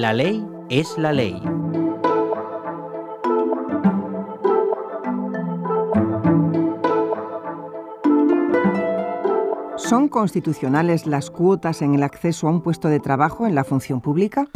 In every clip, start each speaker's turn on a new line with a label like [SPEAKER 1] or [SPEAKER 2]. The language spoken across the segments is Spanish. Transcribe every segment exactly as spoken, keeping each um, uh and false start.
[SPEAKER 1] La ley es la ley.
[SPEAKER 2] ¿Son constitucionales las cuotas en el acceso a un puesto de trabajo en la función pública?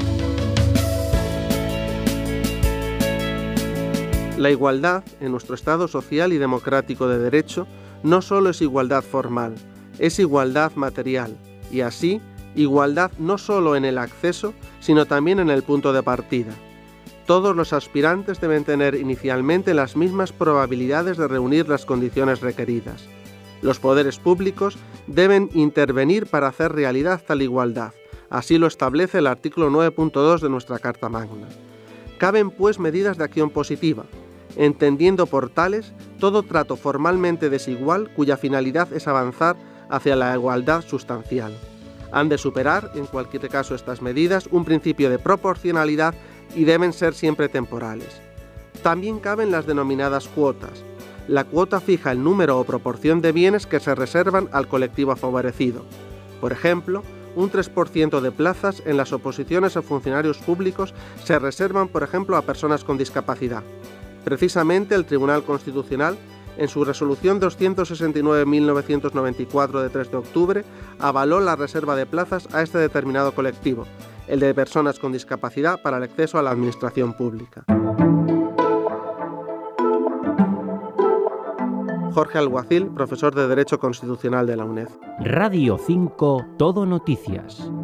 [SPEAKER 3] La igualdad en nuestro Estado social y democrático de derecho no solo es igualdad formal, es igualdad material y así igualdad no solo en el acceso, sino también en el punto de partida. Todos los aspirantes deben tener inicialmente las mismas probabilidades de reunir las condiciones requeridas. Los poderes públicos deben intervenir para hacer realidad tal igualdad. Así lo establece el artículo nueve punto dos de nuestra Carta Magna. Caben, pues, medidas de acción positiva, entendiendo por tales todo trato formalmente desigual cuya finalidad es avanzar hacia la igualdad sustancial. Han de superar, en cualquier caso, estas medidas un principio de proporcionalidad y deben ser siempre temporales. También caben las denominadas cuotas. La cuota fija el número o proporción de bienes que se reservan al colectivo favorecido. Por ejemplo, un tres por ciento de plazas en las oposiciones a funcionarios públicos se reservan, por ejemplo, a personas con discapacidad. Precisamente el Tribunal Constitucional, en su resolución doscientos sesenta y nueve barra mil novecientos noventa y cuatro de tres de octubre, avaló la reserva de plazas a este determinado colectivo, el de personas con discapacidad, para el acceso a la administración pública. Jorge Alguacil, profesor de Derecho Constitucional de la UNED.
[SPEAKER 1] Radio cinco, Todo Noticias.